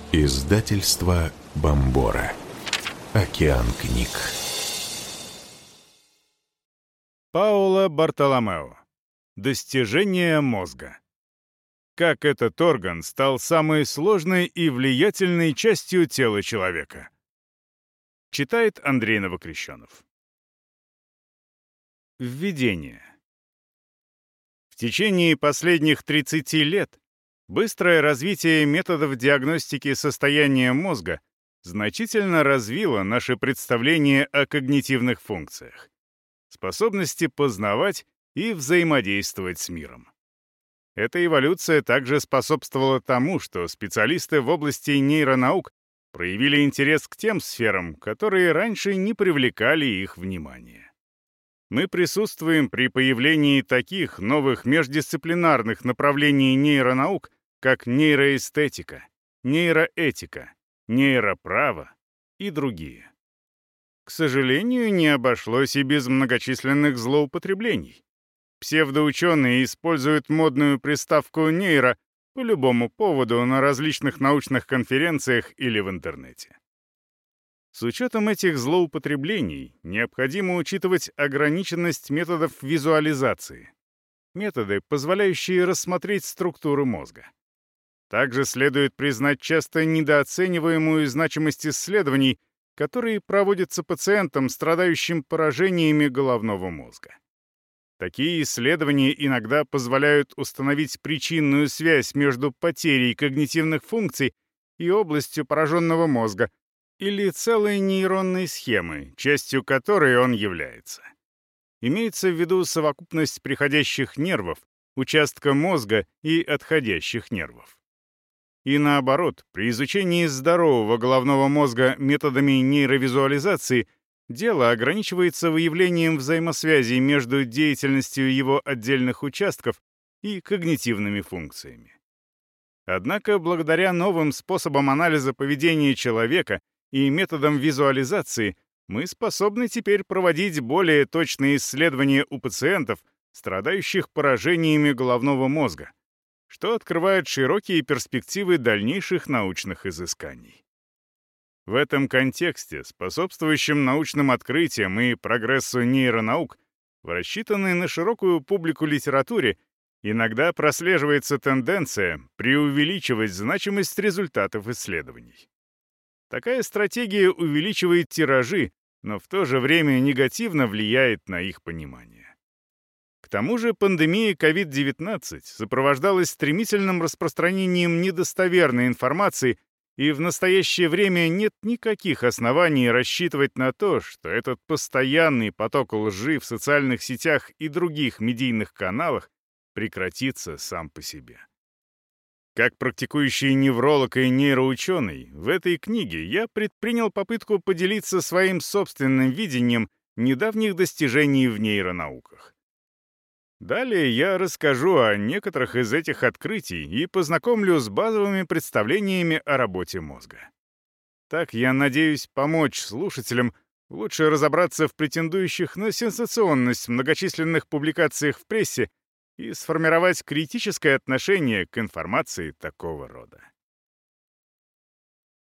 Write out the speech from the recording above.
Издательство Бомбора. Океан книг. Паоло Бартоломео. Достижение мозга. Как этот орган стал самой сложной и влиятельной частью тела человека. Читает Андрей Новокрещенов. Введение. В течение последних 30 лет быстрое развитие методов диагностики состояния мозга значительно развило наше представление о когнитивных функциях, способности познавать и взаимодействовать с миром. Эта эволюция также способствовала тому, что специалисты в области нейронаук проявили интерес к тем сферам, которые раньше не привлекали их внимания. Мы присутствуем при появлении таких новых междисциплинарных направлений нейронаук, как нейроэстетика, нейроэтика, нейроправо и другие. К сожалению, не обошлось и без многочисленных злоупотреблений. Псевдоученые используют модную приставку «нейро» по любому поводу на различных научных конференциях или в интернете. С учетом этих злоупотреблений необходимо учитывать ограниченность методов визуализации, методы, позволяющие рассмотреть структуру мозга. Также следует признать часто недооцениваемую значимость исследований, которые проводятся пациентам, страдающим поражениями головного мозга. Такие исследования иногда позволяют установить причинную связь между потерей когнитивных функций и областью пораженного мозга или целой нейронной схемы, частью которой он является. Имеется в виду совокупность приходящих нервов, участка мозга и отходящих нервов. И наоборот, при изучении здорового головного мозга методами нейровизуализации дело ограничивается выявлением взаимосвязей между деятельностью его отдельных участков и когнитивными функциями. Однако, благодаря новым способам анализа поведения человека и методам визуализации, мы способны теперь проводить более точные исследования у пациентов, страдающих поражениями головного мозга, что открывает широкие перспективы дальнейших научных изысканий. В этом контексте, способствующем научным открытиям и прогрессу нейронаук, в рассчитанной на широкую публику литературе, иногда прослеживается тенденция преувеличивать значимость результатов исследований. Такая стратегия увеличивает тиражи, но в то же время негативно влияет на их понимание. К тому же пандемия COVID-19 сопровождалась стремительным распространением недостоверной информации, и в настоящее время нет никаких оснований рассчитывать на то, что этот постоянный поток лжи в социальных сетях и других медийных каналах прекратится сам по себе. Как практикующий невролог и нейроученый, в этой книге я предпринял попытку поделиться своим собственным видением недавних достижений в нейронауках. Далее я расскажу о некоторых из этих открытий и познакомлю с базовыми представлениями о работе мозга. Так я надеюсь помочь слушателям лучше разобраться в претендующих на сенсационность многочисленных публикациях в прессе и сформировать критическое отношение к информации такого рода.